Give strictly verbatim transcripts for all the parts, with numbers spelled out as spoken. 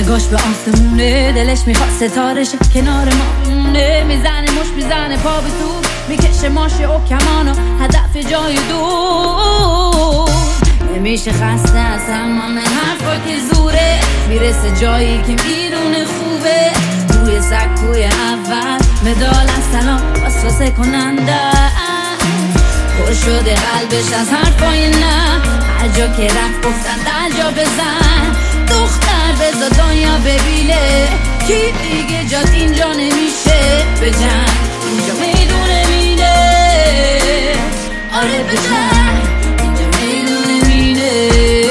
نگاش به آسمونه، دلش میخواد ستارشه کنار ما مونه. میزنه مش میزنه پا به تو، میکشه ماشه و کمانو هدف جای دور. نمیشه خسته از همه حرفا که زوره، میرسه جایی که میدونه خوبه. روی سکوی اول مدال از سلام واسوسه کننده، پر شده قلبش از حرفای نه. هر جا که رفت گفتن در جا بزن، دختر بزا دنیا ببینه. کی دیگه جات اینجا نمیشه بجن، اینجا میدونه مینه. آره بجن، اینجا میدونه مینه.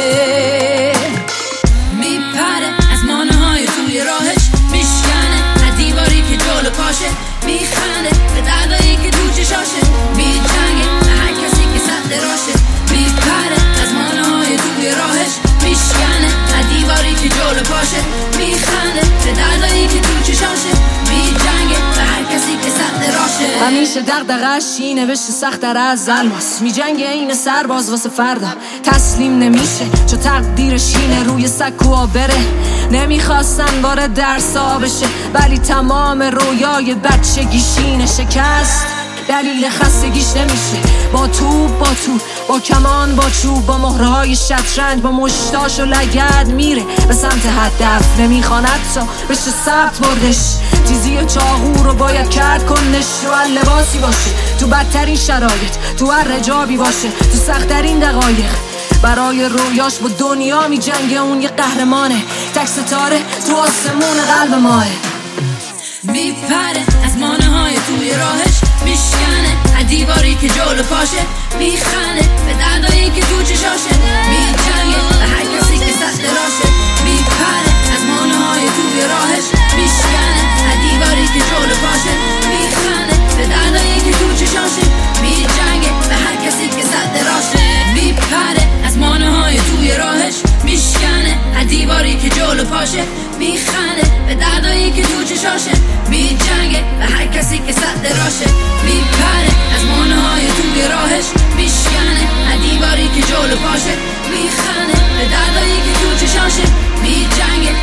میپره از مانه های توی راهش، میشکنه از دیواری که جلو پاشه. میخنده به دردایی که تو چشاشه، میجنگه به هر کسی که سد راشه. میپره از مانه های توی راهش، میشکنه از دیواری که جلو پاشه. میخنده به دردایی که تو چشاشه، میجنگه به هر کسی که سد راشه. همیشه دغدغه‌اش اینه بشه سخت‌تر از الماس، میجنگه این سرباز واسه فردا تسلیم نمیشه، چو تقدیرش اینه روی سکوها بره. نمیخواستن وارد درسا بشه، ولی تمام رویای بچگیشینه شکست. دلیل خستگیش نمیشه، با تو با تو با کمان با چوب، با مهرهای شطرنج، با مشتاش و لگد میره به سمت هدف. نمیخواند تا بشه ثبت بردش، تیزی و چاقو رو باید کرد کنش. تو هر لباسی باشه، تو بدترین شرایط، تو هر رجابی باشه، تو سختترین دقایق. برای رویاش با دنیا میجنگه، اون یه قهرمانه، تک ستاره تو آسمون قلب ماه. میپره از مانه های توی راهش، میشکنه از دیواری که جلو پاشه. میخنه به دردایی که تو چشاشه، میجنگه به هر کسی که سد راشه. میپره از مانه های توی راهش، میشکنه از دیواری که جلو پاشه. میخنه به دردایی که تو چشاشه، میجنگه به هر کسی که سد راشه. میپره از مانه های توی راهش، میشکنه از دیواری که جلو پاشه. میخنه به دردایی که تو چشاشه، میجنگه به هر کسی که سد راشه. میپره از مانه های توی راهش، میشکنه از دیواری که جلو پاشه. میخنه به دردایی که تو چشاشه، میجنگه